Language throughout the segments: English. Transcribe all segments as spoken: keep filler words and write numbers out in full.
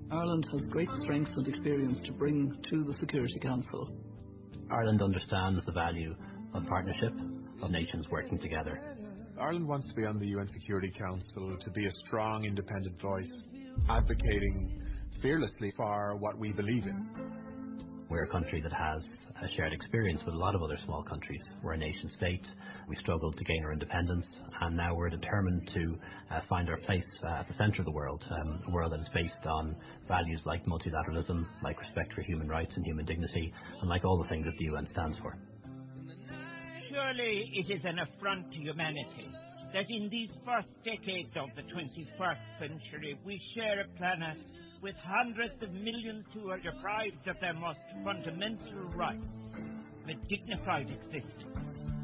Ireland has great strengths and experience to bring to the Security Council. Ireland understands the value of partnership, of nations working together. Ireland wants to be on the U N Security Council to be a strong, independent voice, advocating fearlessly for what we believe in. We're a country that has a shared experience with a lot of other small countries. We're a nation state. We struggled to gain our independence, and now we're determined to uh, find our place uh, at the centre of the world, um, a world that is based on values like multilateralism, like respect for human rights and human dignity, and like all the things that the U N stands for. Surely it is an affront to humanity that in these first decades of the twenty-first century we share a planet with hundreds of millions who are deprived of their most fundamental rights, the dignified existence.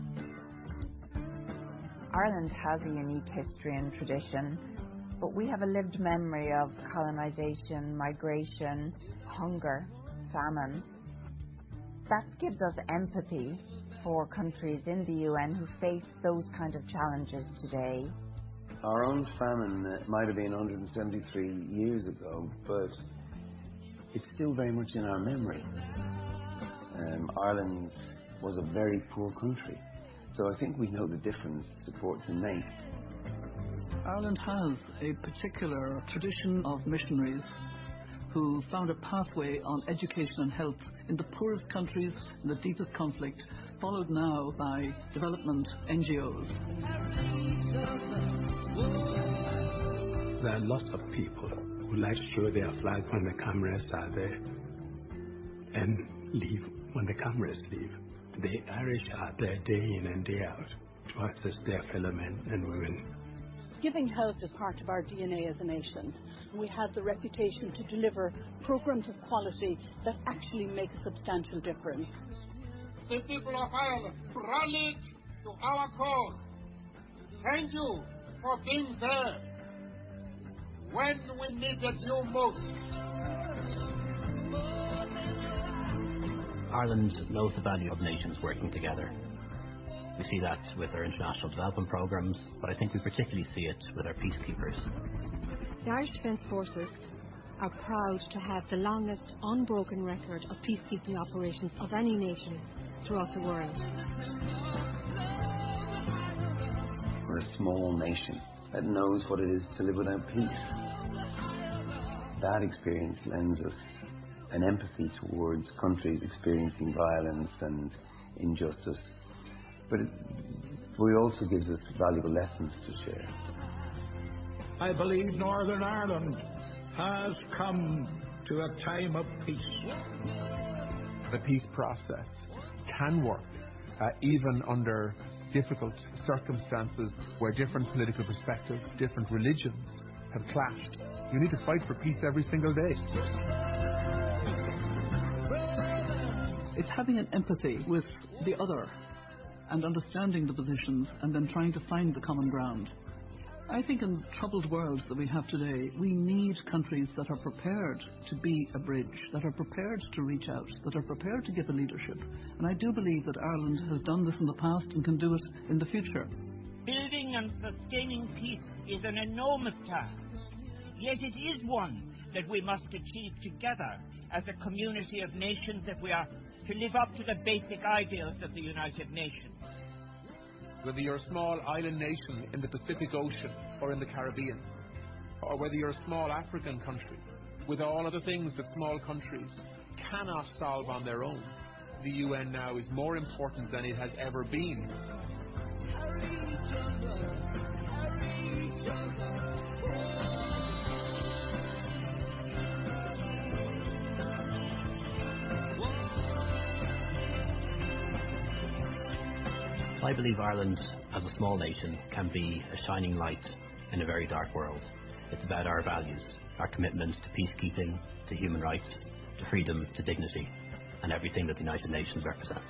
Ireland has a unique history and tradition, but we have a lived memory of colonisation, migration, hunger, famine. That gives us empathy for countries in the U N who face those kind of challenges today. Our own famine uh, might have been one hundred seventy-three years ago, but it's still very much in our memory. Um, Ireland was a very poor country, so I think we know the difference support can make. Ireland has a particular tradition of missionaries who found a pathway on education and health in the poorest countries, in the deepest conflict, followed now by development N G Os. There are lots of people who like to show their flag when the cameras are there and leave when the cameras leave. The Irish are there day in and day out to assist their fellow men and women. Giving health is part of our D N A as a nation. We have the reputation to deliver programs of quality that actually make a substantial difference. The people of Ireland rallied to our cause. Thank you for being there when we needed you most. Ireland knows the value of nations working together. We see that with our international development programmes, but I think we particularly see it with our peacekeepers. The Irish Defence Forces are proud to have the longest unbroken record of peacekeeping operations of any nation throughout the world. We're a small nation that knows what it is to live without peace. That experience lends us an empathy towards countries experiencing violence and injustice, but it, but it also gives us valuable lessons to share. I believe Northern Ireland has come to a time of peace. The peace process can work uh, even under difficult circumstances where different political perspectives, different religions have clashed. You need to fight for peace every single day. It's having an empathy with the other and understanding the positions and then trying to find the common ground. I think in the troubled world that we have today, we need countries that are prepared to be a bridge, that are prepared to reach out, that are prepared to give a leadership. And I do believe that Ireland has done this in the past and can do it in the future. Building and sustaining peace is an enormous task, yet it is one that we must achieve together as a community of nations if we are to live up to the basic ideals of the United Nations. Whether you're a small island nation in the Pacific Ocean or in the Caribbean, or whether you're a small African country, with all of the things that small countries cannot solve on their own, the U N now is more important than it has ever been. I believe Ireland, as a small nation, can be a shining light in a very dark world. It's about our values, our commitments to peacekeeping, to human rights, to freedom, to dignity, and everything that the United Nations represents.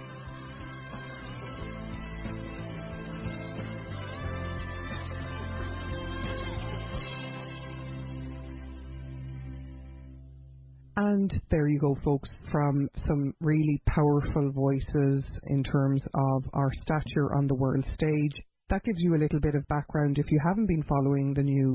And there you go, folks, from some really powerful voices in terms of our stature on the world stage. That gives you a little bit of background if you haven't been following the news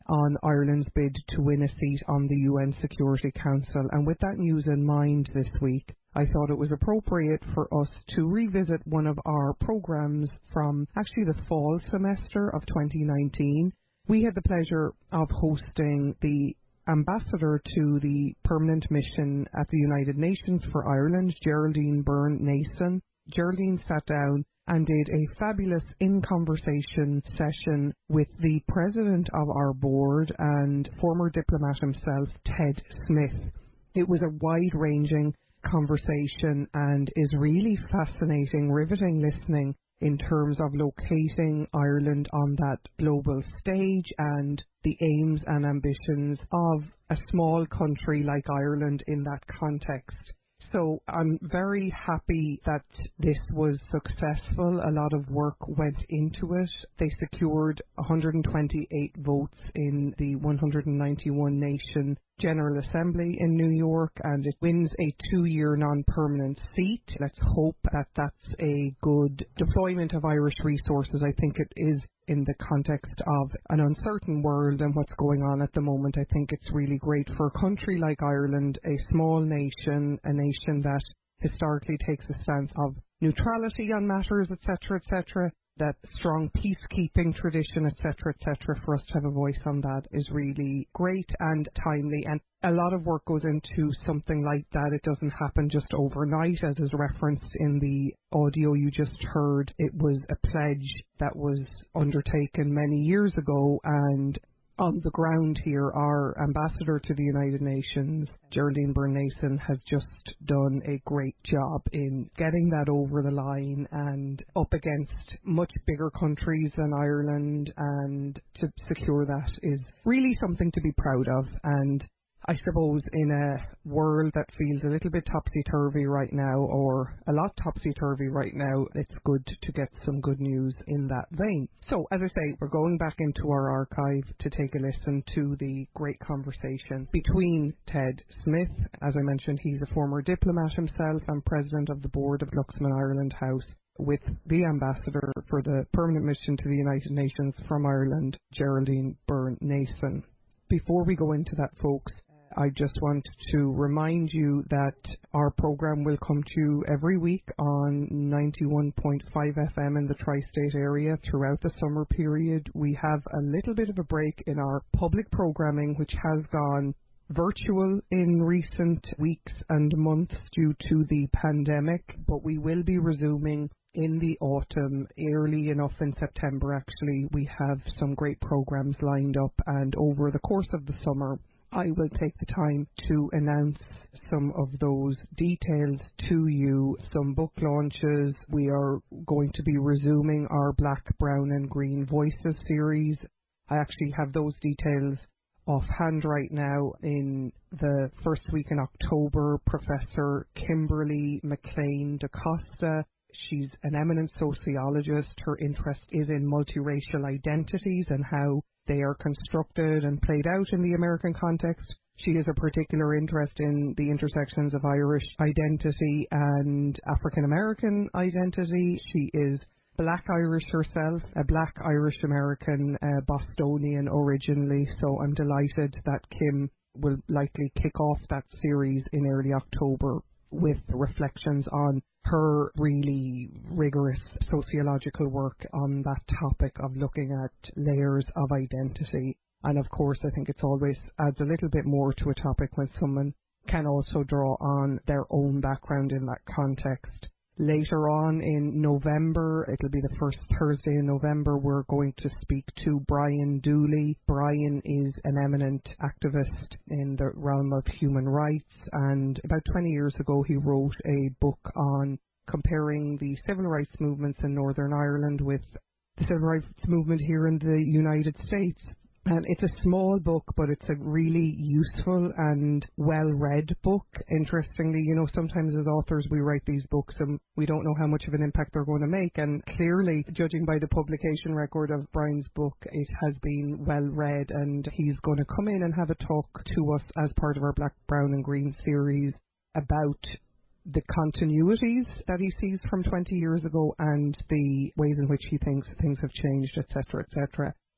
on Ireland's bid to win a seat on the U N Security Council. And with that news in mind this week, I thought it was appropriate for us to revisit one of our programmes from actually the fall semester of twenty nineteen. We had the pleasure of hosting the ambassador to the permanent mission at the United Nations for Ireland, Geraldine Byrne-Nason. Geraldine sat down and did a fabulous in-conversation session with the president of our board and former diplomat himself, Ted Smith. It was a wide-ranging conversation and is really fascinating, riveting listening in terms of locating Ireland on that global stage and the aims and ambitions of a small country like Ireland in that context. So I'm very happy that this was successful. A lot of work went into it. They secured one hundred twenty-eight votes in the one hundred ninety-one nation General Assembly in New York, and it wins a two-year non-permanent seat. Let's hope that that's a good deployment of Irish resources. I think it is in the context of an uncertain world and what's going on at the moment. I think it's really great for a country like Ireland, a small nation, a nation that historically takes a stance of neutrality on matters, et cetera, et cetera, that strong peacekeeping tradition, et cetera, et cetera, for us to have a voice on that is really great and timely. And a lot of work goes into something like that. It doesn't happen just overnight, as is referenced in the audio you just heard. It was a pledge that was undertaken many years ago, and on the ground here, our ambassador to the United Nations, Geraldine Byrne-Nason, has just done a great job in getting that over the line and up against much bigger countries than Ireland, and to secure that is really something to be proud of. And I suppose in a world that feels a little bit topsy-turvy right now, or a lot topsy-turvy right now, it's good to get some good news in that vein. So, as I say, we're going back into our archive to take a listen to the great conversation between Ted Smith. As I mentioned, he's a former diplomat himself and president of the board of Luxman Ireland House, with the ambassador for the permanent mission to the United Nations from Ireland, Geraldine Byrne-Nason. Before we go into that, folks, I just want to remind you that our program will come to you every week on ninety-one point five F M in the tri-state area throughout the summer period. We have a little bit of a break in our public programming, which has gone virtual in recent weeks and months due to the pandemic, but we will be resuming in the autumn, early enough in September actually. We have some great programs lined up, and over the course of the summer I will take the time to announce some of those details to you. Some book launches. We are going to be resuming our Black, Brown and Green Voices series. I actually have those details offhand right now. In the first week in October, Professor Kimberly McLean da Costa, she's an eminent sociologist. Her interest is in multiracial identities and how they are constructed and played out in the American context. She has a particular interest in the intersections of Irish identity and African American identity. She is Black Irish herself, a Black Irish American, uh, Bostonian originally, so I'm delighted that Kim will likely kick off that series in early October with reflections on her really rigorous sociological work on that topic of looking at layers of identity. And of course, I think it's always adds a little bit more to a topic when someone can also draw on their own background in that context. Later on in November, it'll be the first Thursday in November, we're going to speak to Brian Dooley. Brian is an eminent activist in the realm of human rights, and about twenty years ago he wrote a book on comparing the civil rights movements in Northern Ireland with the civil rights movement here in the United States. And it's a small book, but it's a really useful and well-read book. Interestingly, you know, sometimes as authors we write these books and we don't know how much of an impact they're going to make. And clearly, judging by the publication record of Brian's book, it has been well-read, and he's going to come in and have a talk to us as part of our Black, Brown and Green series about the continuities that he sees from twenty years ago and the ways in which he thinks things have changed, et cetera, et cetera.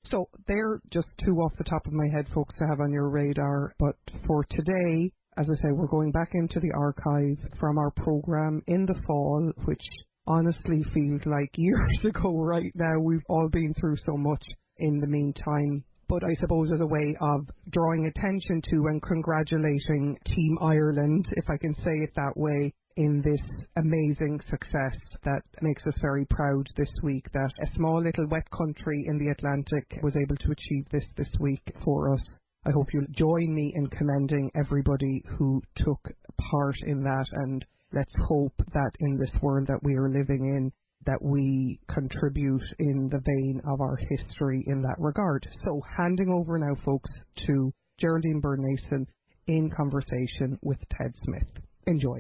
So they're just two off the top of my head, folks, to have on your radar. But for today, as I say, we're going back into the archive from our programme in the fall, which honestly feels like years ago right now. We've all been through so much in the meantime. But I suppose as a way of drawing attention to and congratulating Team Ireland, if I can say it that way, in this amazing success that makes us very proud this week, that a small little wet country in the Atlantic was able to achieve this this week for us. I hope you'll join me in commending everybody who took part in that, and let's hope that in this world that we are living in, that we contribute in the vein of our history in that regard. So handing over now, folks, to Geraldine Byrne-Nason in conversation with Ted Smith. Enjoy.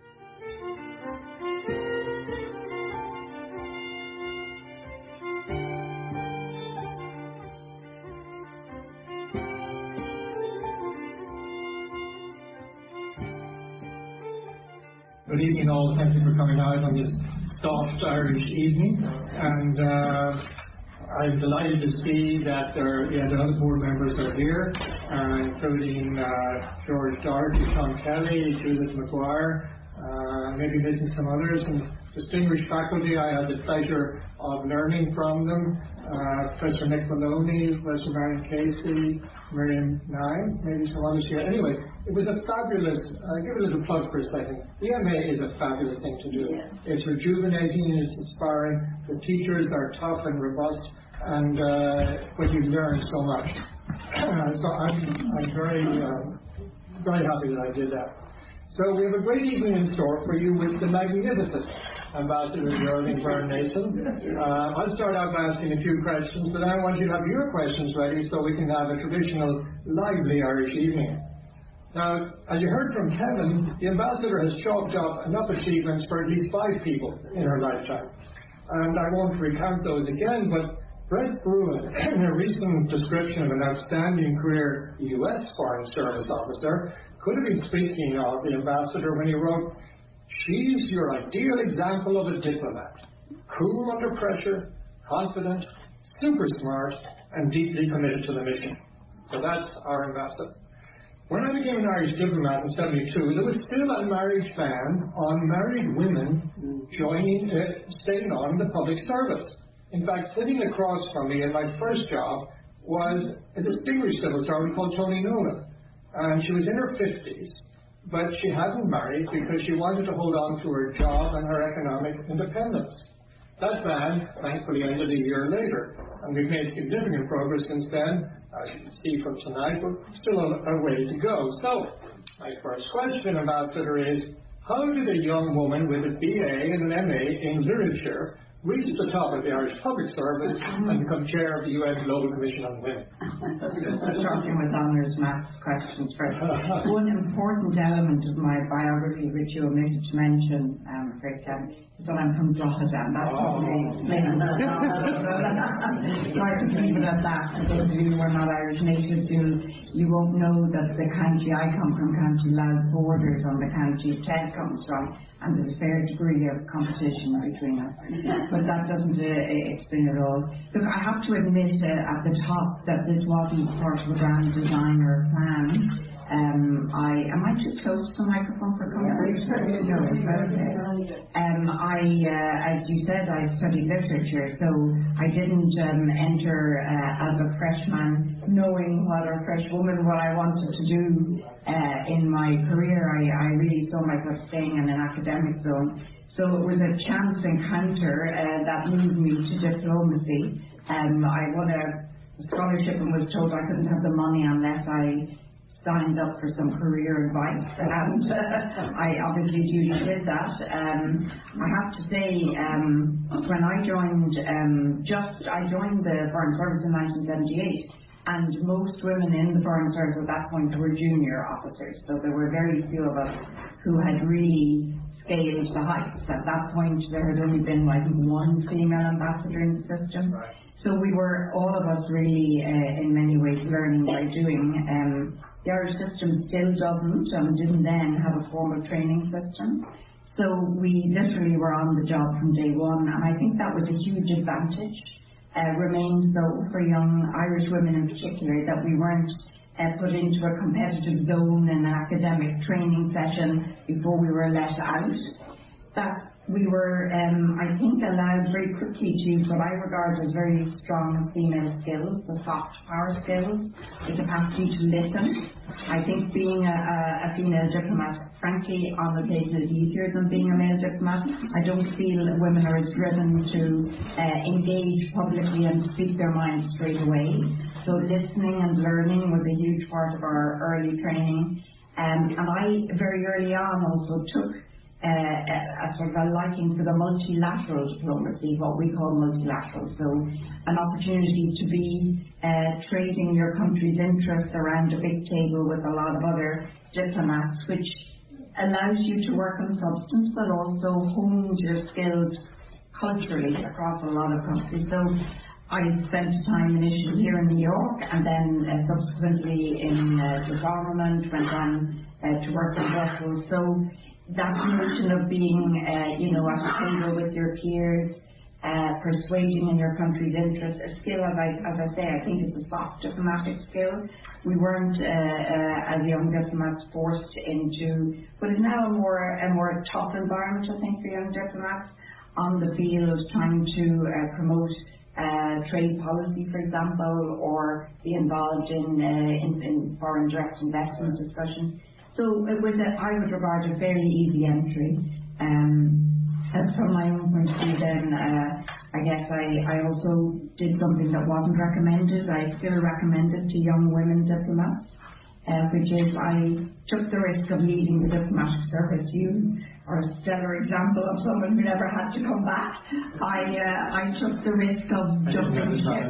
Good evening all, thank you for coming out on this soft Irish evening, and uh, I'm delighted to see that there are yeah, the other board members are here, uh, including uh, George Doherty, Sean Kelly, Judith McGuire, uh, maybe missing some others, and distinguished faculty. I had the pleasure of learning from them, uh, Professor Nick Maloney, Professor Marion Casey, Miriam Nye, maybe some others here. Anyway, it was a fabulous, I'll uh, give a little plug for a second. The M A is a fabulous thing to do. Yeah. It's rejuvenating, it's inspiring. The teachers are tough and robust, and uh, but you learn so much. so I'm, I'm very, uh, very happy that I did that. So we have a great evening in store for you with the magnificent Ambassador Geraldine Byrne-Nason. Uh, I'll start out by asking a few questions, but I want you to have your questions ready so we can have a traditional, lively Irish evening. Now, as you heard from Kevin, the Ambassador has chalked up enough achievements for at least five people in her lifetime. And I won't recount those again, but Brett Bruin, in a recent description of an outstanding career U S Foreign Service officer, could have been speaking of the Ambassador when he wrote, "She's your ideal example of a diplomat, cool under pressure, confident, super smart, and deeply committed to the mission." So that's our Ambassador. When I became an Irish diplomat in seventy-two, there was still a marriage ban on married women joining, uh, staying on in the public service. In fact, sitting across from me in my first job was a distinguished civil servant called Tony Nolan. And she was in her fifties, but she hadn't married because she wanted to hold on to her job and her economic independence. That ban, thankfully, ended a year later, and we've made significant progress since then, as you can see from tonight, but still a, a way to go. So, my first question, Ambassador, is how did a young woman with a B A and an M A in literature reach the top of the Irish Public Service and become chair of the U N Global Commission on Women? Starting with honours maths questions first. One important element of my biography, which you omitted to mention, um, Fred Kevin, is that I'm from Drogheda, and that probably explains it. So I could leave it at that. For those of you who are not Irish natives, you you won't know that the county I come from, County Louth, borders on the county Ted comes from, and there's a fair degree of competition between us. But that doesn't uh, explain it all. Look, I have to admit uh, at the top that this wasn't part of a grand design or plan. Um, I am I too close to the microphone for comfort? No, okay. Um, I, uh, as you said, I studied literature, so I didn't um, enter uh, as a freshman knowing what a fresh woman what I wanted to do uh, in my career. I, I really saw myself staying in an academic zone. So it was a chance encounter uh, that moved me to diplomacy. Um, I won a scholarship and was told I couldn't have the money unless I signed up for some career advice, and uh, I obviously duly did that. Um, I have to say, um, when I joined, um, just I joined the Foreign Service in nineteen seventy-eight, and most women in the Foreign Service at that point were junior officers, so there were very few of us who had really scaled the heights. At that point, there had only been, I think, one female ambassador in the system. Right. So we were, all of us, really, uh, in many ways, learning by doing. Um, The Irish system still doesn't, and didn't then have a formal training system. So we literally were on the job from day one, and I think that was a huge advantage uh, remained, though, for young Irish women in particular, that we weren't uh, put into a competitive zone in an academic training session before we were let out. That we were, um, I think, allowed very quickly to use what I regard as very strong female skills, the soft power skills, the capacity to listen. I think being a, a, a female diplomat, frankly, on occasion is easier than being a male diplomat. I don't feel that women are as driven to uh, engage publicly and speak their minds straight away. So listening and learning was a huge part of our early training. Um, and I, very early on, also took Uh, a, a sort of a liking for the multilateral diplomacy, what we call multilateral. So an opportunity to be uh, trading your country's interests around a big table with a lot of other diplomats, which allows you to work on substance but also hones your skills culturally across a lot of countries. So I spent time initially here in New York and then uh, subsequently in uh, the government, went on uh, to work in Brussels. So that notion of being, uh, you know, at a table with your peers, uh, persuading in your country's interest, a skill, as I, as I say, I think it's a soft diplomatic skill. We weren't, uh, uh, as young diplomats, forced into what is now a more, a more tough environment, I think, for young diplomats on the field, trying to uh, promote uh, trade policy, for example, or be involved in, uh, in, in foreign direct investment discussions. So it was, a, I would regard, a fairly easy entry. Um, and from my own point of view then, uh, I guess I, I also did something that wasn't recommended. I still recommend it to young women diplomats, uh, which is I took the risk of leaving the diplomatic service. You are a stellar example of someone who never had to come back. I uh, I took the risk of jumping ship.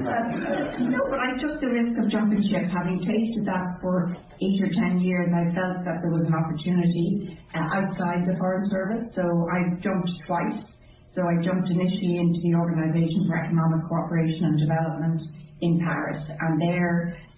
No, but I took the risk of jumping ship. Having tasted that for eight or ten years, I felt that there was an opportunity uh, outside the Foreign Service, so I jumped twice. So I jumped initially into the Organisation for Economic Cooperation and Development in Paris, and there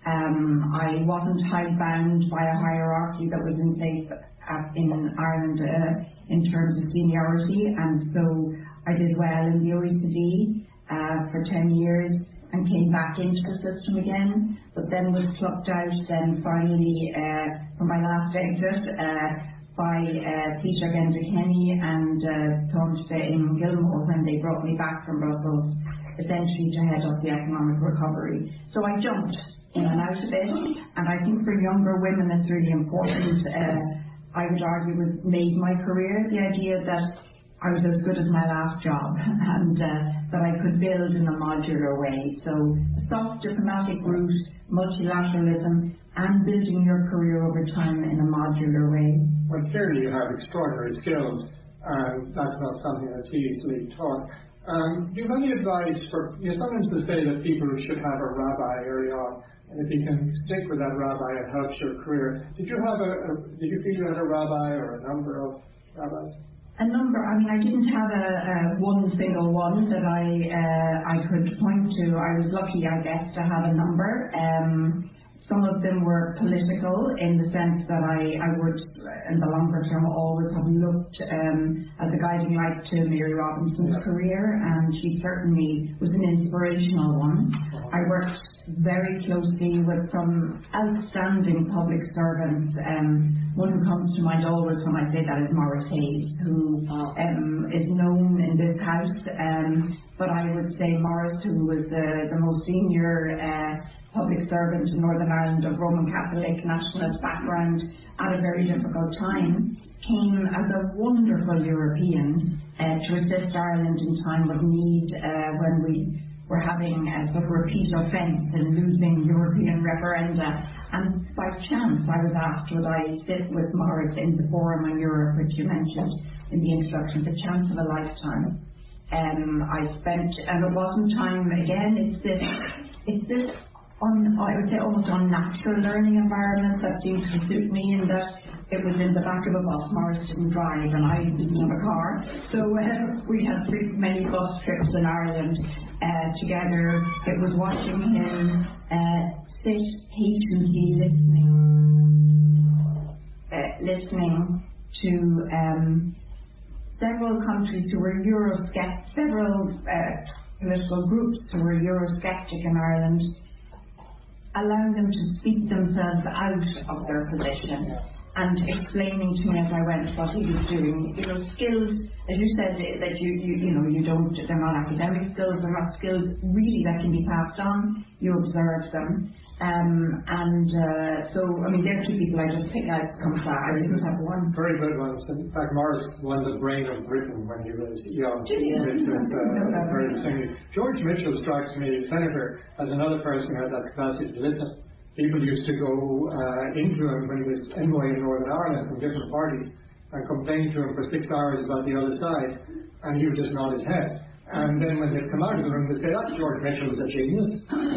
um, I wasn't hidebound by a hierarchy that was in place at, in Ireland uh, in terms of seniority, and so I did well in the O E C D uh, for ten years and came back into the system again, but then was plucked out then finally uh, for my last exit uh, by uh, Peter Genda-Kenny and uh, Tánaiste Eamon Gilmore when they brought me back from Brussels, essentially to head up the economic recovery. So I jumped in and out of it, and I think for younger women it's really important. Uh, I would argue was made my career, the idea that I was as good as my last job and uh, that I could build in a modular way. So a soft diplomatic route, multilateralism, and building your career over time in a modular way. Well, clearly you have extraordinary skills, and that's not something that's easily taught. Um, do you have any advice for, you sometimes say that people should have a rabbi early on, and if you can stick with that rabbi, it helps your career. Did you have a, a did you feel you had a rabbi or a number of rabbis? A number. I mean, I didn't have a, a one single one that I uh, I could point to. I was lucky, I guess, to have a number. Um, Some of them were political in the sense that I, I would, in the longer term, always have looked um, as a guiding light to Mary Robinson's yeah. career, and she certainly was an inspirational one. I worked very closely with some outstanding public servants. Um, one who comes to mind always when I say that is Maurice Hayes, who um, is known in this house. Um, but I would say Maurice, who was the, the most senior uh, public servant in Northern Ireland of Roman Catholic nationalist background at a very difficult time, came as a wonderful European uh, to assist Ireland in time of need uh, when we were having a sort of repeat offence in losing European referenda. And by chance I was asked would I sit with Maurice in the Forum on Europe, which you mentioned in the introduction, the chance of a lifetime. Um, I spent, and it wasn't time again, it's this, it's this On, I would say almost unnatural learning environment that seemed to suit me, in that it was in the back of a bus. Maurice didn't drive and I didn't have a car, so uh, we had three, many bus trips in Ireland uh, together. It was watching him uh, sit patiently listening uh, listening to um, several countries who were Eurosceptic, several uh, political groups who were Eurosceptic in Ireland, allowing them to speak themselves out of their position and explaining to me as I went what he was doing. You know, skills, as you said, that you, you, you know, you don't, they're not academic skills, they're not skills really that can be passed on. You observe them. Um, and uh, so, I mean, there are two people I just picked out from that. I didn't have one. Very good ones. In fact, Morris won the brain of Britain when he was young. Did he? With, with, uh, very distinctly. George Mitchell strikes me, Senator, as another person who had that capacity to listen. People used to go uh, into him when he was envoy in Northern Ireland from different parties and complain to him for six hours about the other side, and he would just nod his head. And then when they'd come out of the room, they'd say, "That George Mitchell was a genius."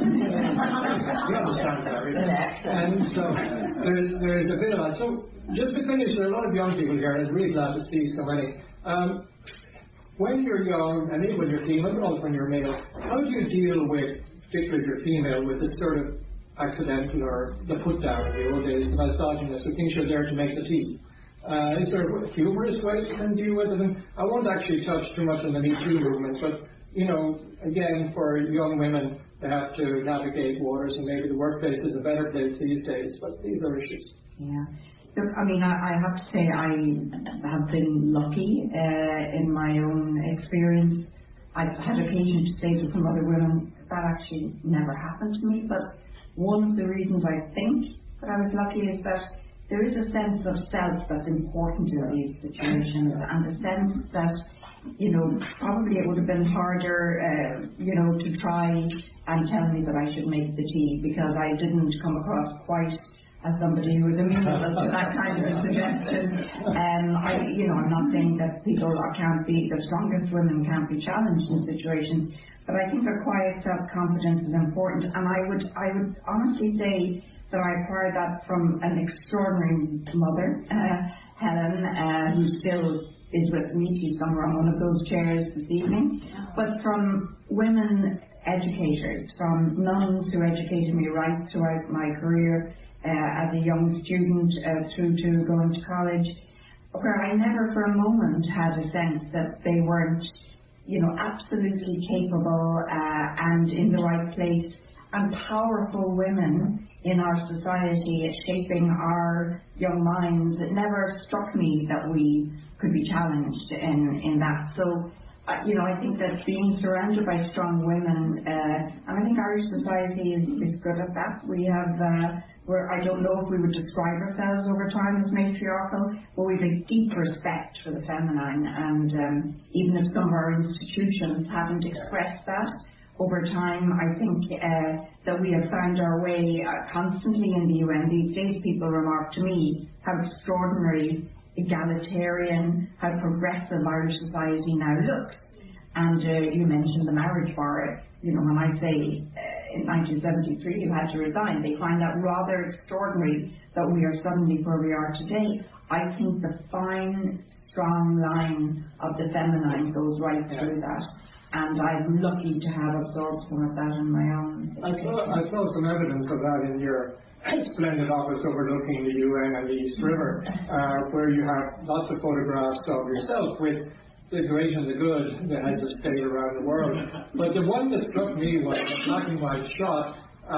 You understand that, right? And so there's, there's a bit of that. So just to finish, there are a lot of young people here, and I'm really glad to see so many. Um, when you're young, and even when you're female, but also when you're male, how do you deal with, particularly if you're female, with this sort of accidental or the put down in the old days, the misogynist who thinks you're there to make the tea? Uh, is there humorous ways you can deal with it? And I won't actually touch too much on the Me Too movement, but, you know, again, for young women, they have to navigate waters, and maybe the workplace is a better place these days, but these are issues. Yeah. Look, I mean, I, I have to say I have been lucky uh, in my own experience. I've had occasion to say to some other women, that actually never happened to me, but one of the reasons I think that I was lucky is that there is a sense of self that's important in these situations, and the sense that, you know, probably it would have been harder, uh, you know, to try and tell me that I should make the tea, because I didn't come across quite as somebody who was amenable to that kind of a suggestion. Um, I, you know, I'm not saying that people are, can't be, the strongest women can't be challenged in situations, but I think a quiet self-confidence is important, and I would, I would honestly say that I acquired that from an extraordinary mother, uh, Helen, uh, who still is with me. She's somewhere on one of those chairs this evening. But from women educators, from nuns who educated me right throughout my career uh, as a young student uh, through to going to college, where I never for a moment had a sense that they weren't, you know, absolutely capable uh, and in the right place, and powerful women in our society shaping our young minds. It never struck me that we could be challenged in, in that. So, uh, you know, I think that being surrounded by strong women, uh, and I think Irish society is, is good at that. We have, uh, we're, I don't know if we would describe ourselves over time as matriarchal, but we have a deep respect for the feminine, and um, even if some of our institutions haven't expressed that, over time, I think uh, that we have found our way uh, constantly in the U N. These days, people remark to me how extraordinary, egalitarian, how progressive Irish society now looks. And uh, you mentioned the marriage bar. You know, when I say uh, in nineteen seventy-three you had to resign, they find that rather extraordinary that we are suddenly where we are today. I think the fine, strong line of the feminine goes right through that. And I'm lucky to have absorbed some of that in my own I saw, I saw some evidence of that in your splendid office overlooking the U N and the East River, uh, where you have lots of photographs of yourself with the great and the good, the heads of state around the world. But the one that struck me was a black and white shot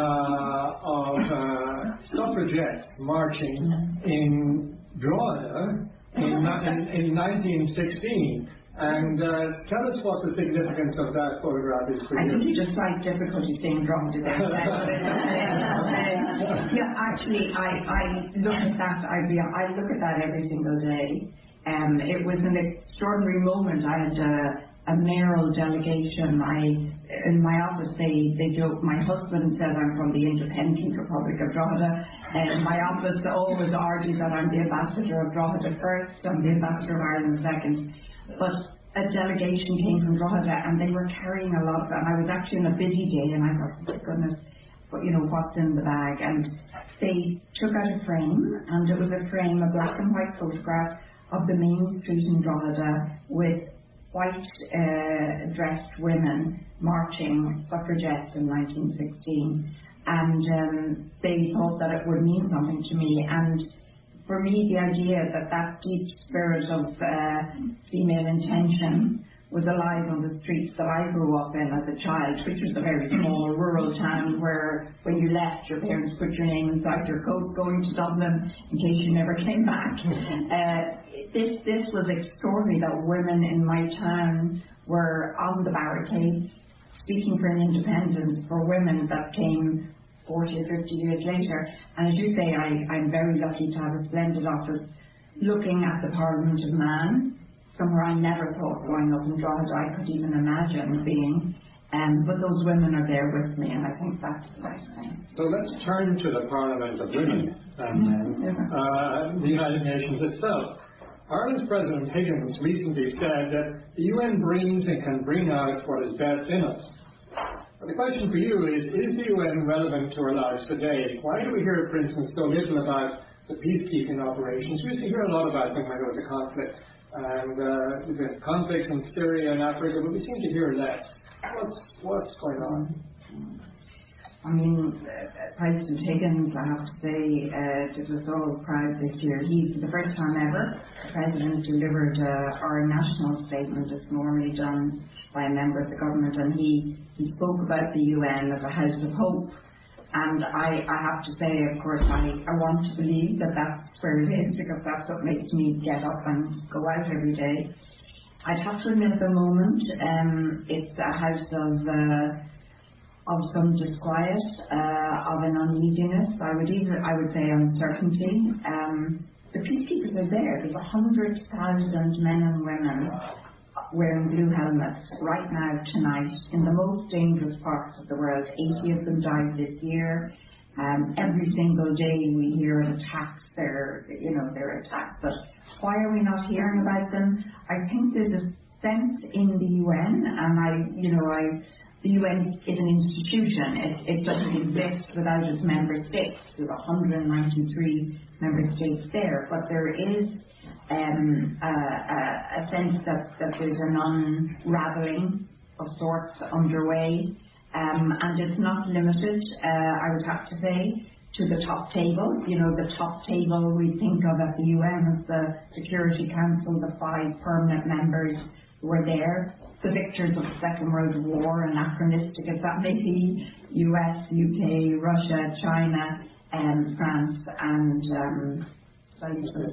uh, of uh, suffragettes marching in Drogheda in, in, in nineteen sixteen. And uh, tell us what the significance of that photograph is for I you. I think you just find difficulty saying Drogheda there. Yeah, actually, I, I look at that. I, I look at that every single day. Um, it was an extraordinary moment. I had a, a mayoral delegation. I, in my office, they, they joke. My husband says I'm from the independent Republic of Drogheda, and my office always argues that I'm the ambassador of Drogheda first, I'm the ambassador of Ireland second. But a delegation came from Drogheda, and they were carrying a lot of it. And I was actually on a busy day, and I thought, oh my goodness, but you know, what's in the bag? And they took out a frame, and it was a frame, a black and white photograph of the main street in Drogheda with white uh, dressed women marching, suffragettes in nineteen sixteen. And um, they thought that it would mean something to me. And for me, the idea that that deep spirit of uh, female intention was alive on the streets that I grew up in as a child, which was a very small rural town where when you left, your parents put your name inside your coat going to Dublin in case you never came back. Uh, this, this was extraordinary that women in my town were on the barricades speaking for an independence for women that came forty or fifty years later. And as you say, I, I'm very lucky to have a splendid office looking at the Parliament of Man, somewhere I never thought growing up in Drogheda I could even imagine being. Um, but those women are there with me, and I think that's the best thing. So let's turn to the Parliament of Women and Men, uh, the United Nations itself. Ireland's President Higgins recently said that the U N brings and can bring out what is best in us. But the question for you is, is the U N relevant to our lives today? Why do we hear, for instance, so little about the peacekeeping operations? We used to hear a lot about them when there was a conflict. And uh, the conflicts in Syria and Africa, but we seem to hear less. What's, what's going on? I mean, uh, President Higgins, I have to say, uh, did us all proud this year. He, for the first time ever, the President delivered uh, our national statement as normally done by a member of the government, and he, he spoke about the U N as a house of hope. And I, I have to say, of course, I, I want to believe that that's where it is, because that's what makes me get up and go out every day. I'd have to admit at the moment, um, it's a house of uh, of some disquiet, uh, of an uneasiness. I would even, I would say, uncertainty. Um, the peacekeepers are there. There's a hundred thousand men and women wearing blue helmets right now tonight in the most dangerous parts of the world. eighty of them died this year. Um, every single day we hear of attacks. They're, you know, they're attacked. But why are we not hearing about them? I think there's a sense in the U N, and I, you know, I, the U N is an institution. It, it doesn't exist without its member states. There's one hundred ninety-three member states there, but there is Um, uh, uh, a sense that, that there's an unravelling of sorts underway, um, and it's not limited, uh, I would have to say, to the top table. You know, the top table we think of at the U N as the Security Council, the five permanent members who are there, the victors of the Second World War, anachronistic as that may be, U S, U K, Russia, China, um, France, and um, Uh,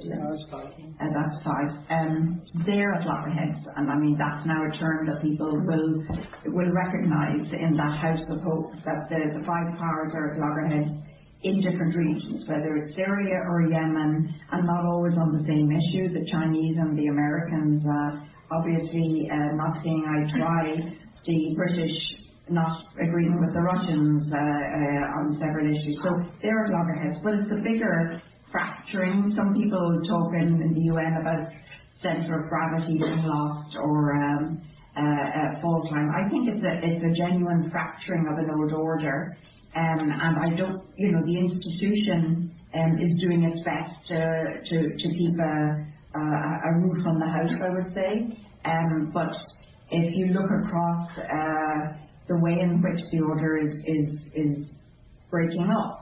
that's five. Um, they're at loggerheads, and I mean that's now a term that people will will recognise in that house of hope, that the, the five powers are at loggerheads in different regions, whether it's Syria or Yemen, and not always on the same issue. The Chinese and the Americans uh, obviously uh, not seeing eye to eye, the British not agreeing with the Russians uh, uh, on several issues. So they're at loggerheads, but it's a bigger fracturing. Some people talk in, in the U N about centre of gravity being lost or um, uh, uh, fault line. I think it's a, it's a genuine fracturing of an old order, um, and I don't, you know, the institution um, is doing its best to, to, to keep a, a, a roof on the house, I would say, um, but if you look across uh, the way in which the order is, is, is breaking up,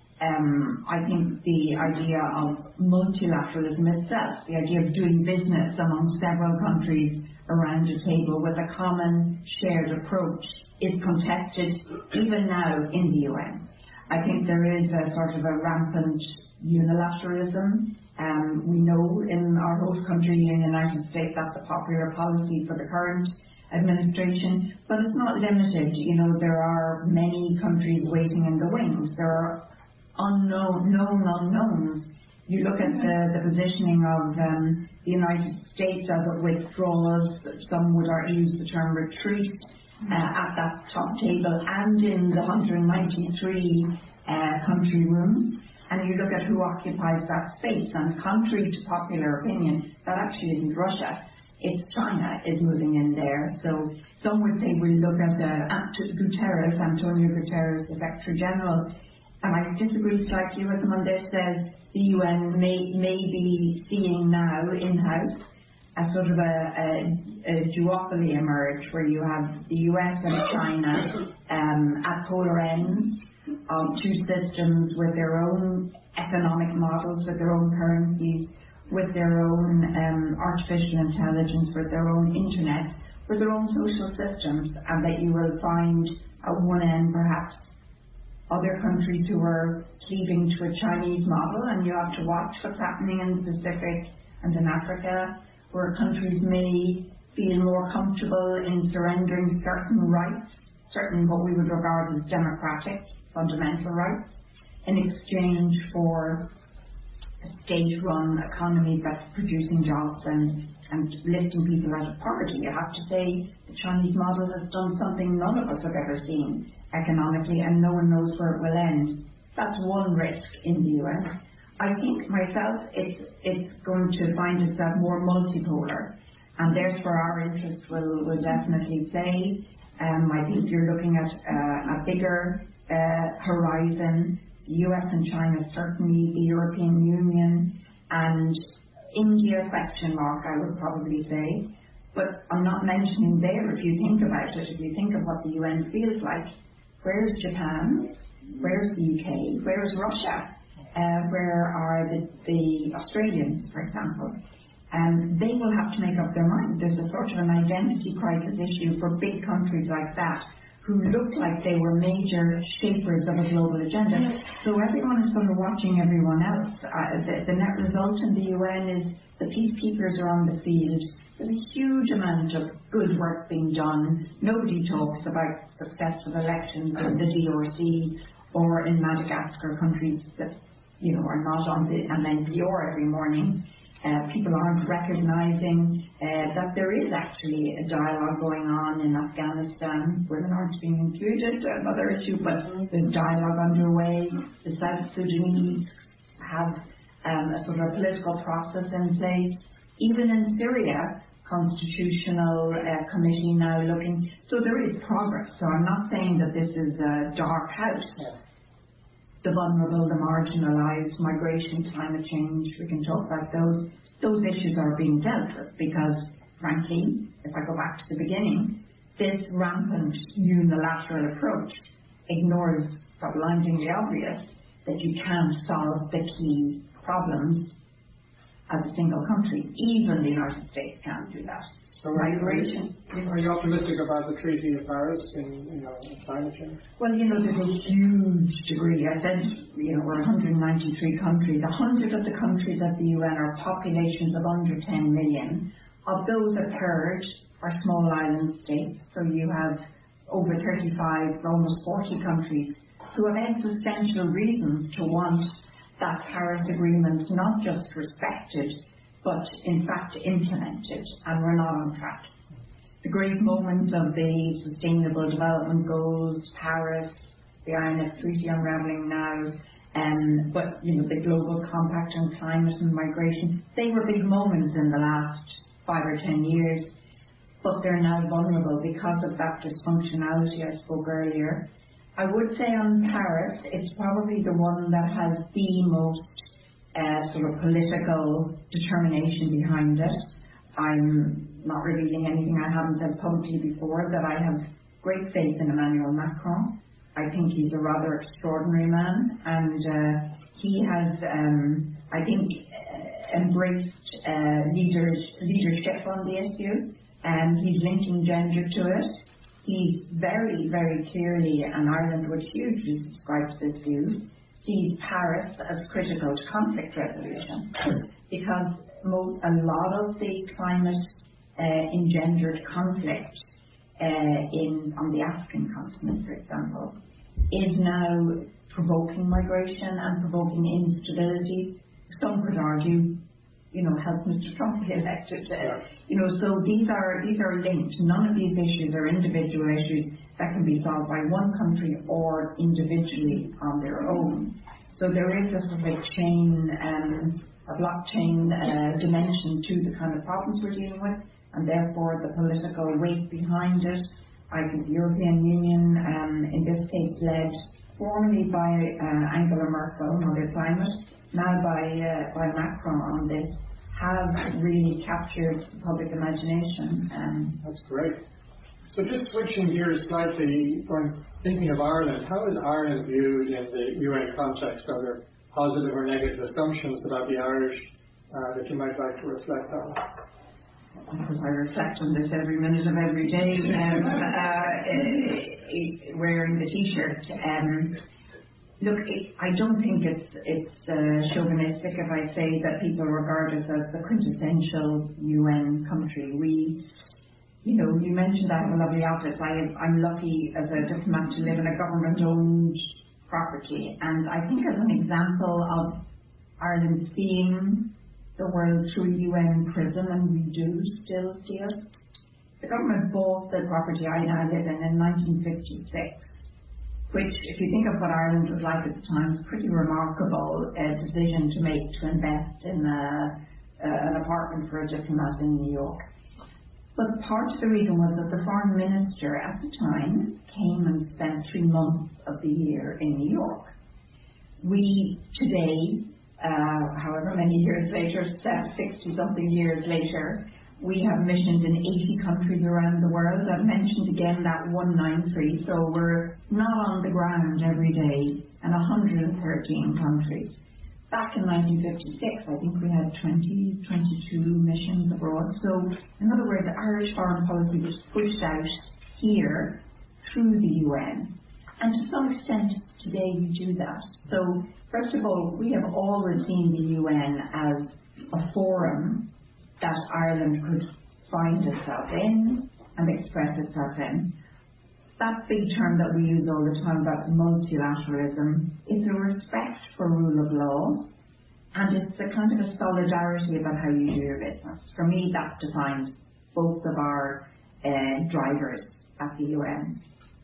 Um, I think the idea of multilateralism itself, the idea of doing business among several countries around a table with a common shared approach is contested even now in the U N. I think there is a sort of a rampant unilateralism. Um, we know in our host country, in the United States, that's a popular policy for the current administration, but it's not limited. You know, there are many countries waiting in the wings. There are unknown, known unknowns. You look at the, the positioning of um, the United States as it withdraws, some would use the term retreat, uh, at that top table and in the one hundred ninety-three uh, country rooms, and you look at who occupies that space, and contrary to popular opinion, that actually isn't Russia. It's China is moving in there. So some would say we look at uh, Guterres, Antonio Guterres, the Secretary General, and I disagree slightly with him on this, says the U N may, may be seeing now in-house a sort of a, a, a duopoly emerge, where you have the U S and China um, at polar ends of two systems with their own economic models, with their own currencies, with their own um, artificial intelligence, with their own internet, for their own social systems, and that you will find at one end perhaps other countries who are cleaving to a Chinese model, and you have to watch what's happening in the Pacific and in Africa, where countries may feel more comfortable in surrendering certain rights, certain what we would regard as democratic, fundamental rights, in exchange for a state-run economy that's producing jobs and, and lifting people out of poverty. You have to say the Chinese model has done something none of us have ever seen economically, and no one knows where it will end. That's one risk in the U S. I think myself it's it's going to find itself more multipolar, and there's where our interests will, will definitely play. Um, I think you're looking at uh, a bigger uh, horizon. The U S and China, certainly the European Union, and India, question mark, I would probably say. But I'm not mentioning there, if you think about it, if you think of what the U N feels like, where's Japan? Where's the U K? Where's Russia? Uh, where are the, the Australians, for example? And they will have to make up their mind. There's a sort of an identity crisis issue for big countries like that, who look like they were major shapers of a global agenda. So everyone is sort of watching everyone else. Uh, the, the net result in the U N is the peacekeepers are on the field. There's a huge amount of good work being done. Nobody talks about successful elections in the D R C or in Madagascar, countries that you know are not on the an N P R every morning. Uh, people aren't recognizing uh, that there is actually a dialogue going on in Afghanistan. Women aren't being included, another issue, but there's dialogue underway. The South Sudanese have um, a sort of political process in place. Even in Syria, constitutional uh, committee now looking. So there is progress. So I'm not saying that this is a dark house. Yeah. The vulnerable, the marginalized, migration, climate change, we can talk about those. Those issues are being dealt with because, frankly, if I go back to the beginning, this rampant unilateral approach ignores the blindingly obvious that you can't solve the key problems as a single country. Even the United States can't do that. So migration. Are you optimistic about the Treaty of Paris in, you know, in climate change? Well, you know, there's a huge degree. I said, you know, we're one hundred ninety-three countries. one hundred of the countries at the U N are populations of under ten million. Of those, a third are small island states. So you have over thirty-five, almost forty countries who have existential reasons to want that Paris Agreement not just respected, but in fact implemented, and we're not on track. The great moment of the Sustainable Development Goals, Paris, the I N F Treaty unraveling now, um, but you know the Global Compact on Climate and Migration, they were big moments in the last five or ten years, but they're now vulnerable because of that dysfunctionality I spoke earlier. I would say on Paris, it's probably the one that has the most Uh, sort of political determination behind it. I'm not revealing anything I haven't said publicly before, that I have great faith in Emmanuel Macron. I think he's a rather extraordinary man, and uh, he has, um, I think, uh, embraced uh, leaders, leadership on the issue, and he's linking gender to it. He very, very clearly, and Ireland would hugely subscribe to this view, sees Paris as critical to conflict resolution, because mo- a lot of the climate uh, engendered conflict uh, in on the African continent, for example, is now provoking migration and provoking instability. Some could argue, you know, help Mister Trump be elected. Uh, you know, so these are these are linked. None of these issues are individual issues that can be solved by one country or individually on their own. So there is a sort of a chain, um, a blockchain uh, dimension to the kind of problems we're dealing with, and therefore the political weight behind it. I think the European Union, um, in this case led formerly by uh, Angela Merkel on their climate, now by uh, by Macron on this, have really captured the public imagination. Um, That's great. So just switching gears slightly, when thinking of Ireland, how is Ireland viewed in the U N context? Are there positive or negative assumptions about the Irish uh, that you might like to reflect on? because I reflect on this every minute of every day, um, uh, wearing the T-shirt. Um, look, it, I don't think it's it's uh, chauvinistic if I say that people regard us as the quintessential U N country. We, you know, you mentioned I have a lovely office. I, I'm lucky as a diplomat to live in a government-owned property, and I think as an example of Ireland seeing the world through a U N prism, and we do still see it. The government bought the property I now live in in nineteen fifty-six, which, if you think of what Ireland was like at the time, is a pretty remarkable uh, decision to make to invest in a, uh, an apartment for a diplomat in New York. But part of the reason was that the foreign minister at the time came and spent three months of the year in New York. We today, Uh, however many years later, sixty-something years later, we have missions in eighty countries around the world. I've mentioned again that one ninety-three, so we're not on the ground every day in one hundred thirteen countries. Back in nineteen fifty-six, I think we had twenty, twenty-two missions abroad. So, in other words, Irish foreign policy was pushed out here through the U N. And to some extent, today we do that. So, first of all, we have always seen the U N as a forum that Ireland could find itself in and express itself in. That big term that we use all the time about multilateralism is a respect for rule of law, and it's a kind of a solidarity about how you do your business. For me, that defines both of our uh, drivers at the U N.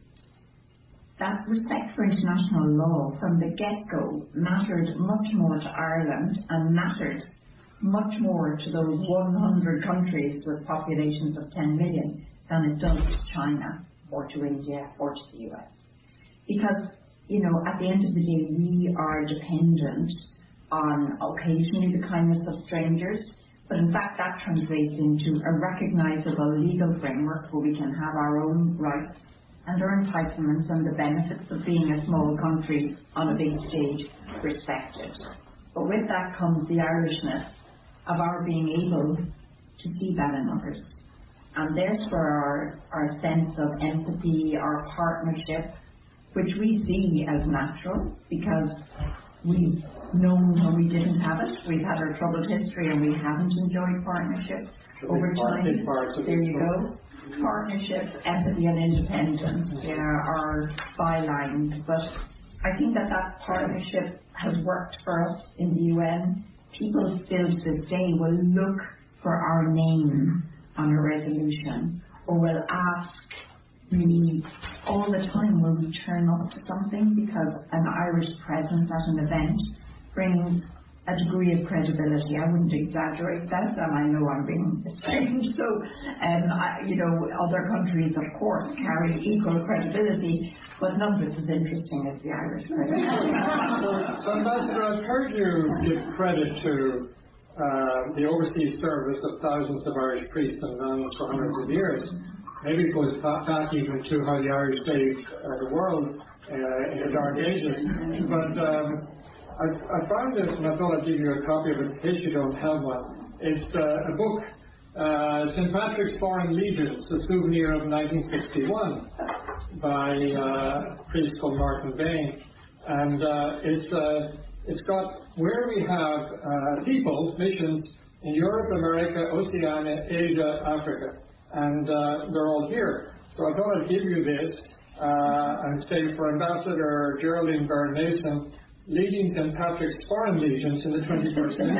That respect for international law from the get-go mattered much more to Ireland and mattered much more to those one hundred countries with populations of ten million than it does to China or to India or to the U S. Because, you know, at the end of the day, we are dependent on occasionally the kindness of strangers, but in fact that translates into a recognizable legal framework where we can have our own rights and our entitlements and the benefits of being a small country on a big stage respected. But with that comes the Irishness of our being able to see that in others. And there's where our, our sense of empathy, our partnership, which we see as natural because we've known when we didn't have it. We've had our troubled history and we haven't enjoyed partnership over time. There you go. Partnership, empathy and independence yeah, are bylines, but I think that that partnership has worked for us in the U N. People still to this day will look for our name on a resolution or will ask me all the time, will we turn up to something, because an Irish presence at an event brings a degree of credibility. I wouldn't exaggerate that, and I know I'm being strange. So, um, I, you know, other countries, of course, carry equal credibility, but none of it's as interesting as the Irish credibility. so, so, Ambassador, I've heard you give credit to uh, the overseas service of thousands of Irish priests and nuns for hundreds of years. Maybe it goes back even to how the Irish saved uh, the world uh, in the Dark Ages. But um, I, I found this, and I thought I'd give you a copy of it in case you don't have one. It's uh, a book, uh, Saint Patrick's Foreign Legions, a souvenir of nineteen sixty-one, by uh, a priest called Martin Bain. And uh, it's uh, it's got where we have uh, people, missions in Europe, America, Oceania, Asia, Africa, and uh, they're all here. So I thought I'd give you this uh, and say for Ambassador Geraldine Byrne-Mason, leading Saint Patrick's Foreign Legions in the twenty-first century.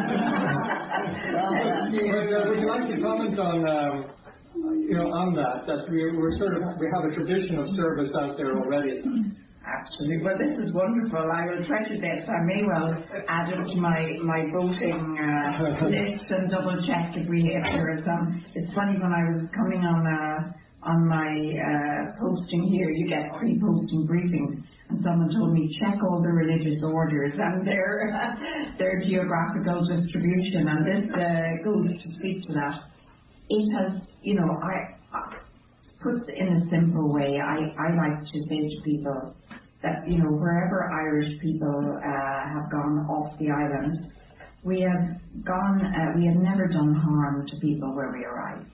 uh, would, uh, would you like to comment on, um, you know, on that? That we, we're sort of we have a tradition of service out there already. Actually, well, this is wonderful. I will treasure this. I may well add it to my my voting uh, list and double check if we if there is some. It's funny, when I was coming on uh, on my uh, posting here, you get pre-posting briefings. And someone told me, check all the religious orders and their their geographical distribution, and this uh, goes to speak to that. It has, you know, I, I put in a simple way, I, I like to say to people that, you know, wherever Irish people uh, have gone off the island, we have gone, uh, we have never done harm to people where we arrived.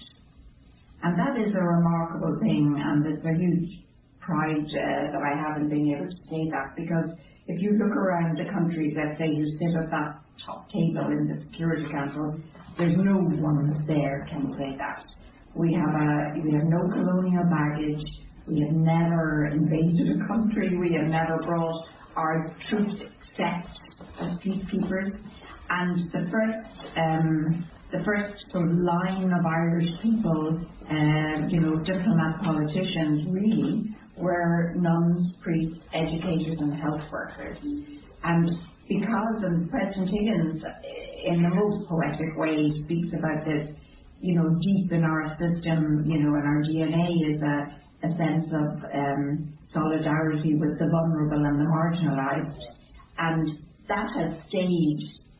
And that is a remarkable thing, and it's a huge pride uh, that I have in being able to say that, because if you look around the countries, let's say you sit at that top table in the Security Council, there's no one there can say that. We have a, we have no colonial baggage, we have never invaded a country, we have never brought our troops except as peacekeepers, and the first um, the first sort of line of Irish people, uh, you know, diplomat politicians really, were nuns, priests, educators and health workers. And because, and President Higgins in the most poetic way speaks about this, you know, deep in our system, you know, in our D N A is a, a sense of um, solidarity with the vulnerable and the marginalised. And that has stayed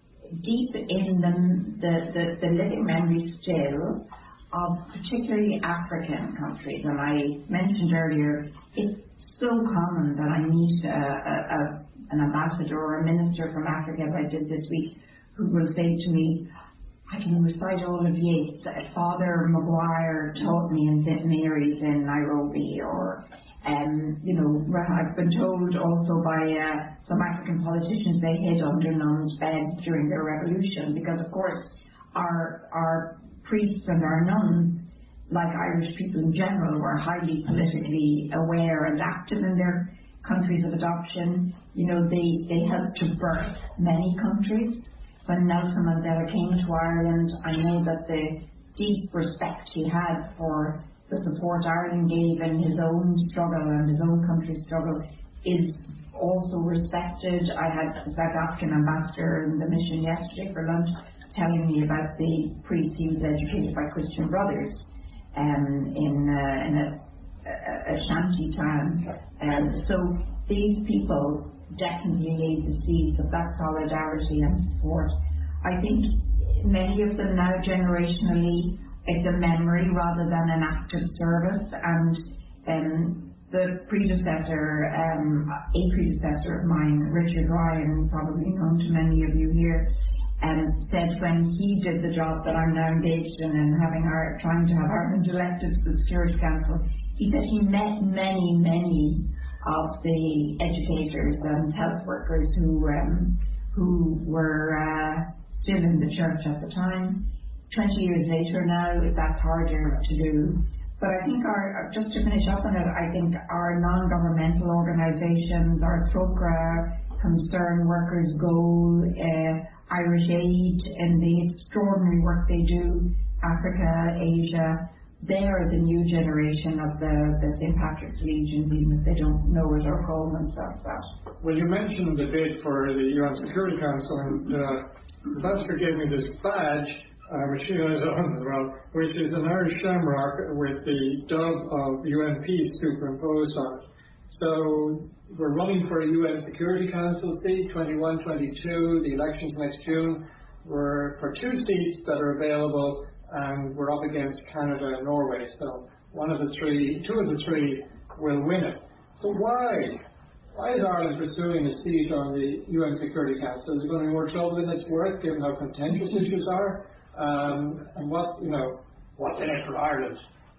deep in the, the, the, the living memory still of particularly African countries. And I mentioned earlier, it's so common that I meet a, a, a, an ambassador or a minister from Africa, as I did this week, who will say to me, I can recite all of Yeats. Father Maguire taught me in Saint Mary's in Nairobi, or Um, you know, I've been told also by uh, some African politicians they hid under nuns' beds during their revolution, because of course our our priests and our nuns, like Irish people in general, were highly politically aware and active in their countries of adoption. You know, they, they helped to birth many countries. When Nelson Mandela came to Ireland, I know that the deep respect he had for the support Ireland gave in his own struggle and his own country's struggle is also respected. I had the South African ambassador in the mission yesterday for lunch telling me about the priest he was educated by Christian Brothers um, in, uh, in a, a, a shanty town. Um, so these people definitely laid the seeds of that solidarity and support. I think many of them now generationally, it's a memory rather than an active service, and um, the predecessor, um, a predecessor of mine, Richard Ryan, probably known to many of you here, um, said when he did the job that I'm now engaged in and having our, trying to have Ireland elected to the Security Council, he said he met many, many of the educators and health workers who um, who were uh, still in the church at the time. twenty years later now, that's harder to do. But I think our, just to finish up on it, I think our non-governmental organisations, our TROCRA, Concern Workers Goal, uh, Irish Aid, and the extraordinary work they do, Africa, Asia, they are the new generation of the, the Saint Patrick's Legion, even if they don't know it or call themselves that. Well, you mentioned the bid for the U N Security Council, and uh, the ambassador gave me this badge, Uh, which she has on as well, which is an Irish shamrock with the dove of U N Peace superimposed on it. So we're running for a U N Security Council seat, twenty-one twenty-two, the elections next June. We're for two seats that are available, and we're up against Canada and Norway. So one of the three, two of the three will win it. So why? Why is Ireland pursuing a seat on the U N Security Council? Is it going to be more trouble than it's worth, given how contentious issues are? Um, and what, you know, what's in it for Ireland?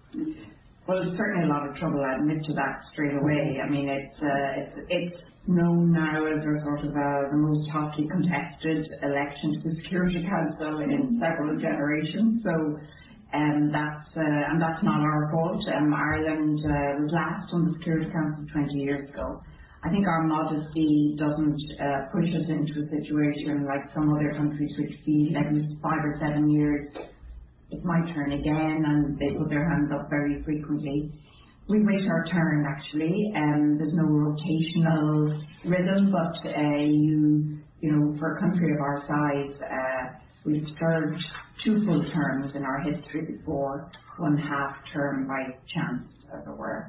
Well, there's certainly a lot of trouble. I admit to that straight away. I mean, it's uh, it's, it's known now as a sort of uh, the most hotly contested election to the Security Council in several generations. So, um, that's uh, and that's not our fault. Um, Ireland uh, was last on the Security Council twenty years ago. I think our modesty doesn't uh, push us into a situation like some other countries which feel every five or seven years it's my turn again, and they put their hands up very frequently. We wait our turn, actually, and um, there's no rotational rhythm, but uh, you you know, for a country of our size, uh, we've served two full terms in our history before, one half term by chance, as it were.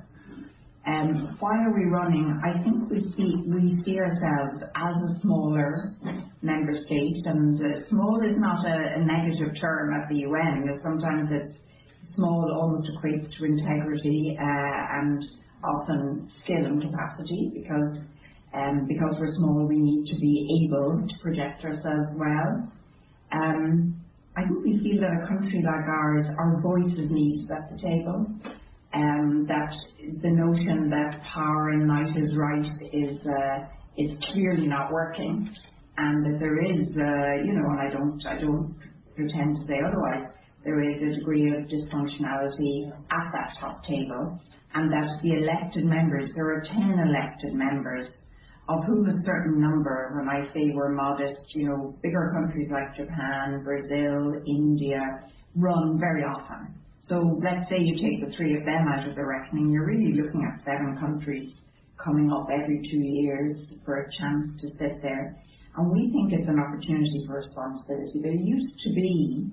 Um, why are we running? I think we see we see ourselves as a smaller member state, and uh, small is not a, a negative term at the U N. Sometimes it's small almost equates to integrity uh, and often skill and capacity, because um, because we're small we need to be able to project ourselves well. Um, I think we feel that a country like ours, our voice is needed at the table. Um, that the notion that power and might is right is uh, is clearly not working, and that there is, uh, you know, and I don't I don't pretend to say otherwise. There is a degree of dysfunctionality at that top table, and that the elected members, there are ten elected members, of whom a certain number, when I say we're modest, you know, bigger countries like Japan, Brazil, India, run very often. So let's say you take the three of them out of the reckoning, you're really looking at seven countries coming up every two years for a chance to sit there. And we think it's an opportunity for responsibility. There used to be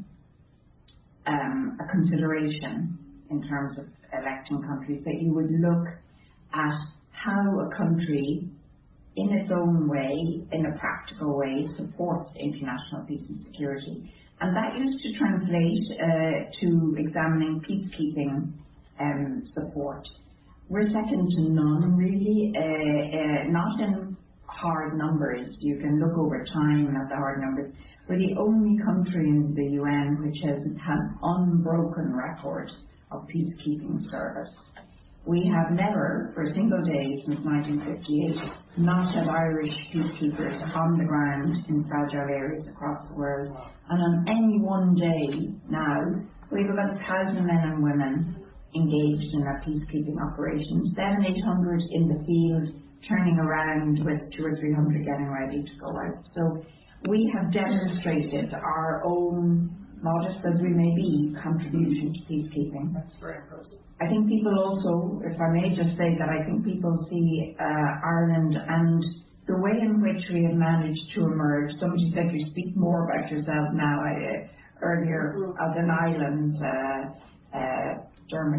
um, a consideration in terms of electing countries that you would look at how a country in its own way, in a practical way, supports international peace and security. And that used to translate uh, to examining peacekeeping um, support. We're second to none, really, uh, uh, not in hard numbers. You can look over time at the hard numbers. We're the only country in the U N which has had an unbroken record of peacekeeping service. We have never, for a single day since nineteen fifty-eight, not had Irish peacekeepers on the ground in fragile areas across the world. And on any one day now, we have about a thousand men and women engaged in our peacekeeping operations, seven, eight hundred in the field, turning around with two or three hundred getting ready to go out. So we have demonstrated our own, modest as we may be, contribution to peacekeeping. That's very impressive. I think people also, if I may just say that I think people see uh, Ireland and the way in which we have managed to emerge. Somebody said you speak more about yourself now. I, uh, earlier as an island, uh, uh, Dermot,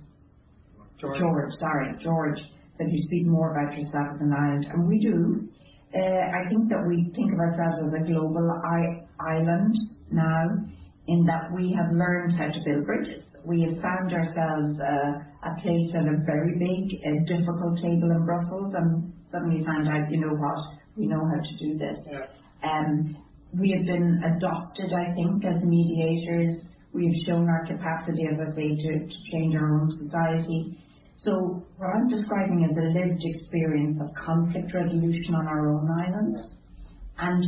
George. George, sorry, George, that you speak more about yourself as an island, and we do. Uh, I think that we think of ourselves as a global I- island now, in that we have learned how to build bridges. We have found ourselves uh, a place at a very big, uh, difficult table in Brussels, and suddenly found out, you know what, we know how to do this. Yeah. Um, we have been adopted, I think, as mediators. We have shown our capacity, as I say, to, to change our own society. So what I'm describing is a lived experience of conflict resolution on our own islands. And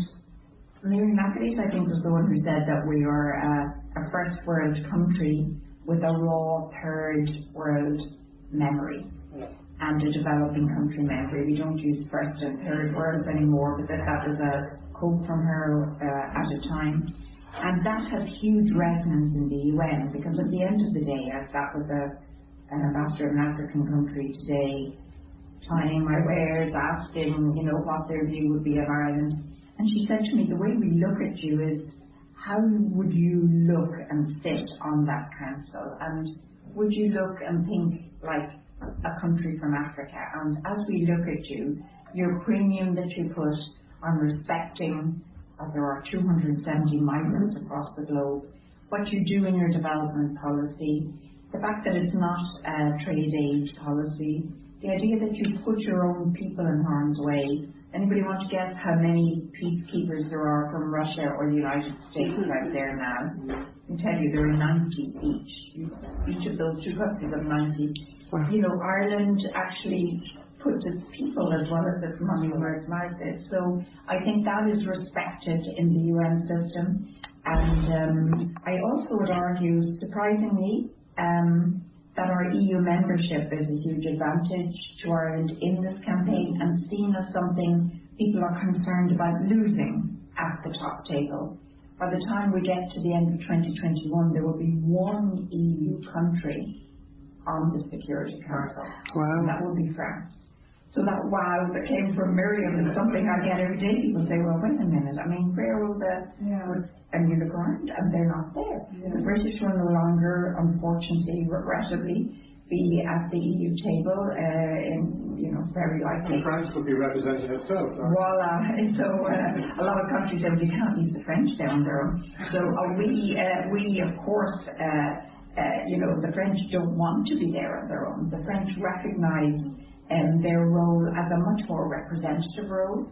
Mary McAleese, I think, was the one who said that we are uh, a first world country with a raw third world memory and a developing country memory. We don't use first and third worlds anymore, but that, that was a quote from her uh, at a time. And that has huge resonance in the U N, because at the end of the day, I sat with a, an ambassador of an African country today, trying my wares, asking, you know, what their view would be of Ireland. And she said to me, the way we look at you is, how would you look and sit on that council? And would you look and think like a country from Africa? And as we look at you, your premium that you put on respecting, uh, there are two hundred seventy migrants across the globe, what you do in your development policy, the fact that it's not a trade aid policy, the idea that you put your own people in harm's way. Anybody want to guess how many peacekeepers there are from Russia or the United States out there now? I can tell you there are ninety each. Each of those two countries have ninety. Wow. You know, Ireland actually puts its people as well as its money where its mouth is. So I think that is respected in the U N system. And um, I also would argue, surprisingly, um, that our E U membership is a huge advantage to Ireland in this campaign, and seen as something people are concerned about losing at the top table. By the time we get to the end of twenty twenty-one, there will be one E U country on the Security Council. Wow. And that will be France. So that wow that came from Miriam is something I get every day. People say, well, wait a minute, I mean, where will the... Yeah. And you look around and they're not there. Yeah. The British will no longer, unfortunately, regrettably, be at the E U table, uh, in, you know, very likely. And France could be represented itself. Right? Voila. So uh, a lot of countries say, well, you can't use the French down there. So uh, we, uh, we, of course, uh, uh, you know, the French don't want to be there on their own. The French recognise um, their role as a much more representative role.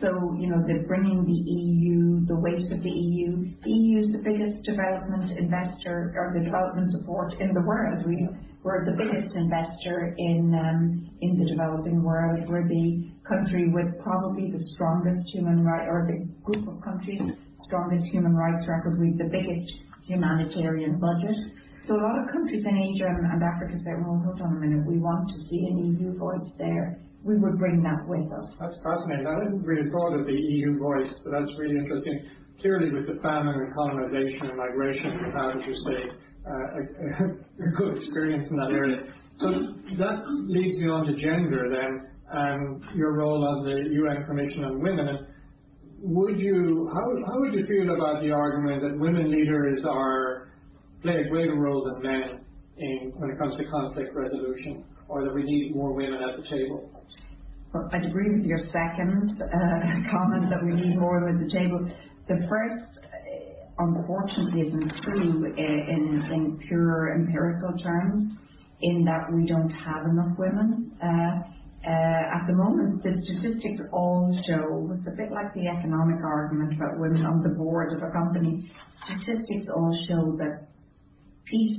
So, you know, the bringing the E U, the weight of the E U. The E U is the biggest development investor or the development support in the world. We, we're the biggest investor in um, in the developing world. We're the country with probably the strongest human right, or the group of countries strongest human rights record. We've the biggest humanitarian budget. So a lot of countries in Asia and, and Africa say, well, hold on a minute, we want to see an E U voice there. We would bring that with us. That's fascinating. I hadn't really thought of the E U voice, but that's really interesting. Clearly, with the famine and colonization and migration, we've had, as you say, uh, a, a good experience in that area. So that leads me on to gender then, and your role as the U N Commission on Women. And would you, how, how would you feel about the argument that women leaders are play a greater role than men in when it comes to conflict resolution, or that we need more women at the table? Well, I'd agree with your second uh, comment that we need more women at the table. The first, uh, unfortunately, isn't true uh, in, in pure empirical terms, in that we don't have enough women. Uh, uh, at the moment, the statistics all show, it's a bit like the economic argument about women on the board of a company, statistics all show that peace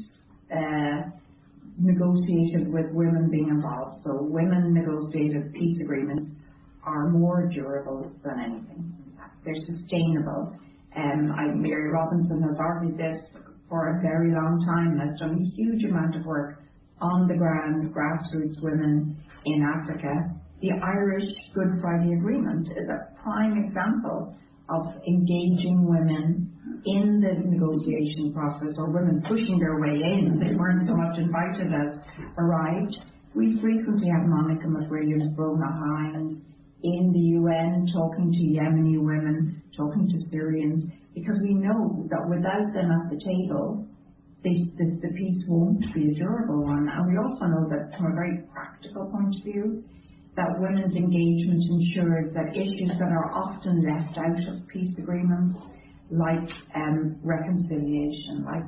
uh, negotiated with women being involved. So women negotiated peace agreements are more durable than anything. They're sustainable. Um, I, Mary Robinson has argued this for a very long time, has done a huge amount of work on the ground, grassroots women in Africa. The Irish Good Friday Agreement is a prime example of engaging women in the negotiation process, or women pushing their way in. They weren't so much invited as arrived. We frequently have Monica McWilliams, Brona Hines in the U N talking to Yemeni women, talking to Syrians, because we know that without them at the table, the, the, the peace won't be a durable one. And we also know that from a very practical point of view, that women's engagement ensures that issues that are often left out of peace agreements, like um, reconciliation, like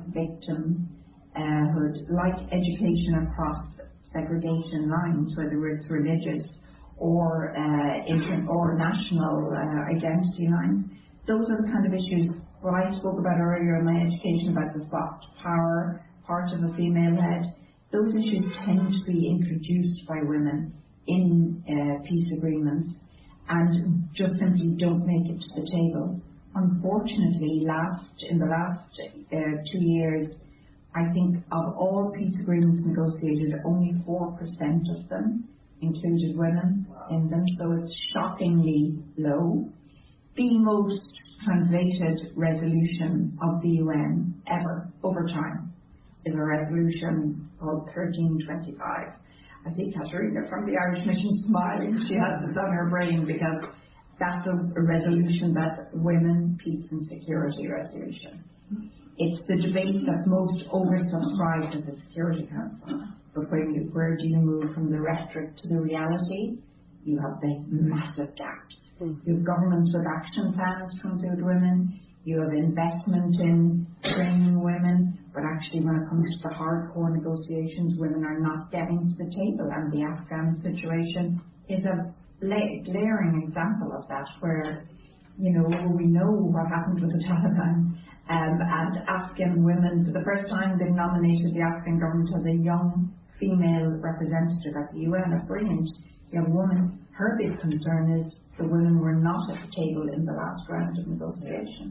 victimhood, like education across segregation lines, whether it's religious or uh, inter- or national uh, identity lines. Those are the kind of issues what I spoke about earlier in my education about the soft power part of a female head. Those issues tend to be introduced by women in uh, peace agreements and just simply don't make it to the table. Unfortunately, last in the last uh, two years, I think of all peace agreements negotiated, only four percent of them included women in them, so it's shockingly low. The most translated resolution of the U N ever, over time, is a resolution called thirteen twenty-five. I see Katerina from the Irish Mission smiling. She has this on her brain because that's a, a resolution that women, peace and security resolution. It's the debate that's most oversubscribed at the Security Council. But where, you, where do you move from the rhetoric to the reality? You have the massive gaps. You have governments with action plans to include women. You have investment in training women. But actually, when it comes to the hardcore negotiations, women are not getting to the table. And the Afghan situation is a glaring example of that, where, you know, we know what happened with the Taliban. Um, and Afghan women, for the first time, they've nominated the Afghan government as a young female representative at the U N, a brilliant young woman. Her big concern is the women were not at the table in the last round of negotiation.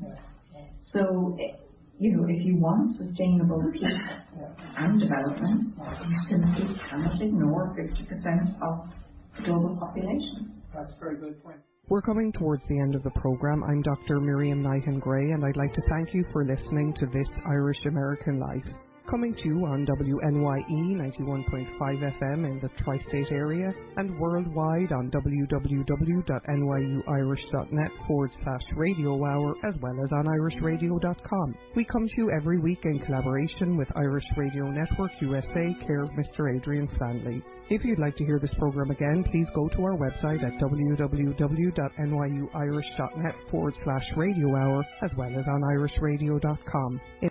So, you know, if you want sustainable peace and development, you simply cannot ignore fifty percent of the global population. That's a very good point. We're coming towards the end of the programme. I'm Doctor Miriam Nightingale, and I'd like to thank you for listening to This Irish American Life. Coming to you on W N Y E ninety-one point five F M in the tri-state area and worldwide on w w w dot n y u irish dot net forward slash radio hour, as well as on irish radio dot com. We come to you every week in collaboration with Irish Radio Network U S A, care of Mister Adrian Stanley. If you'd like to hear this programme again, please go to our website at w w w dot n y u irish dot net forward slash radio hour, as well as on irish radio dot com.